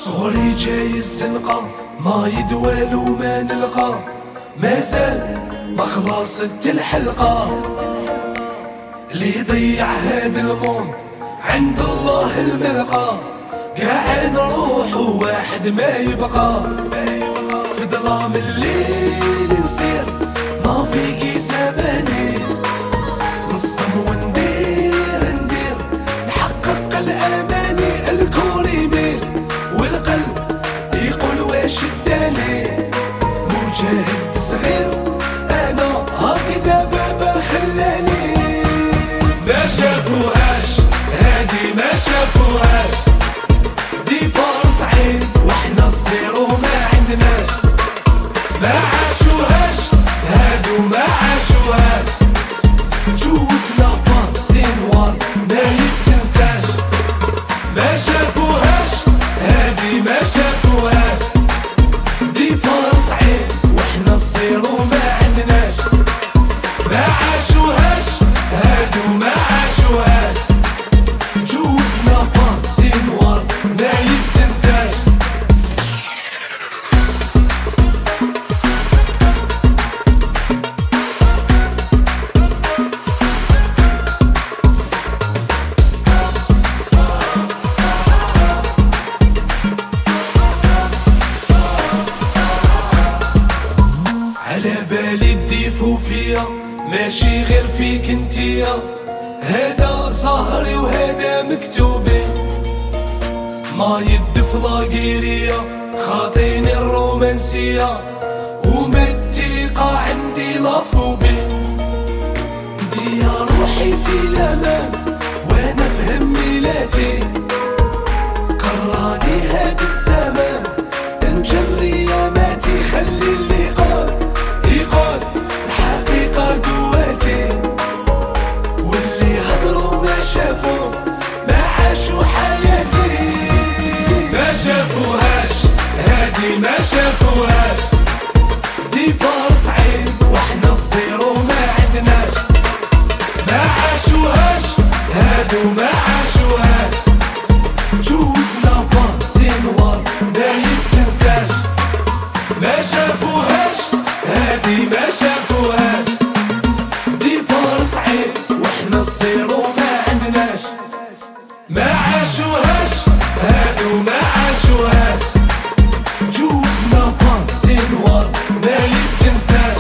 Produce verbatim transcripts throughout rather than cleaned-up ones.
صغري جاي الزنقة ما يدوال وما نلقى مازال ما خلصت الحلقة اللي يضيع هاد الموم عند الله الملقى قاع نروح وواحد ما يبقى في ظلام الليل نسير ما فيكي زماني نصطم وندير ندير نحقق الاماني الكون يميل والقلب يقول واش الداني مجاهد صغير انا هكذا بابا خلاني ما شافوهاش هادي ما شافوهاش ديبار صعيد واحنا الزيرو ما عندناش ما عاشوهاش هادو ما عاشوهاش جوزنا بار سنوار ما يتنساش ما شافوهاش هادي ما شافوهاش ديبار صعيد واحنا الزيرو ما عندناش ما عاشوهاش هادو ما عاشوهاش جوزنا بار سنوار ما يتنساش على بالي تضيفوا فيا ماشي غير فيك انتيا هذا ظهري وهذا مكتوبي ما يدف لاقيريا خاطيني الرومانسية ومتيقة عندي لافوبي انتي يا روحي في الامان وانا في هميلاتي قراني هاد الزمان نجري يا ماتي خلي اللي قال يقال الحقيقة قواتي واللي هضروا ما شافوا ما عاشوا حياتي ما شافوهاش هادي ما شافوهاش ديبار صعيد واحنا الزيرو ما عندناش ما عاشوهاش هادو ما عاشوهاش جوزنا بار سنوار ما يتنساش ما شافوهاش هادي ما شافوهاش ديبار صعيد واحنا الزيرو ما عندناش ما عاشوهاش هادو ما عاشوهاش جوزنا بار سنوار ما يتنساش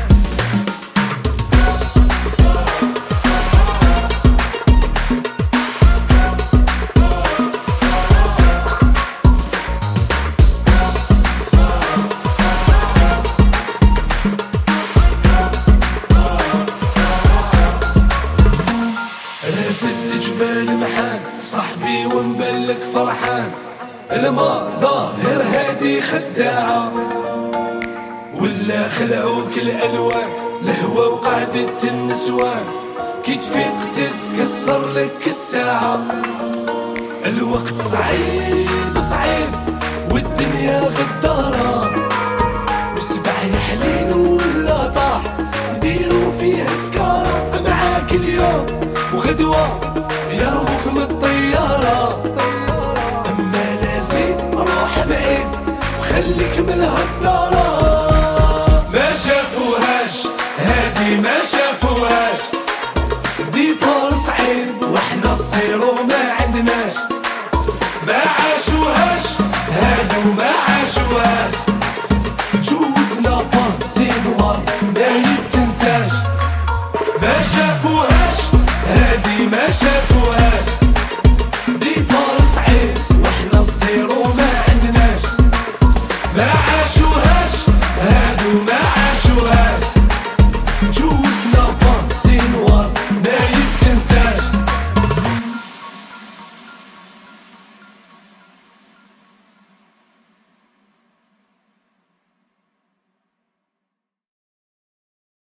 رافد جبال محان صاحبي ونبلك فرحان الما ظاهر هادي خداعة ولا خلعوك الألوان الهوى وقعدت النسوان كي تفيق تتكسر لك الساعة الوقت صعيب صعيب والدنيا غدارة وسبع يحلين ولا طاح نديرو فيها سكارة معاك اليوم وغدوة يرموك من الطيارة أما لازم روح بعيد وخليك من هالدارة ما شافوهاش هادي ما شافوهاش ديبار صعيد واحنا الزيرو ما عندناش ما عاشوهاش هادو ما عاشوهاش جوزنا بار سنوار ما يتنساش ما شافوهاش هادي ما شافوهاش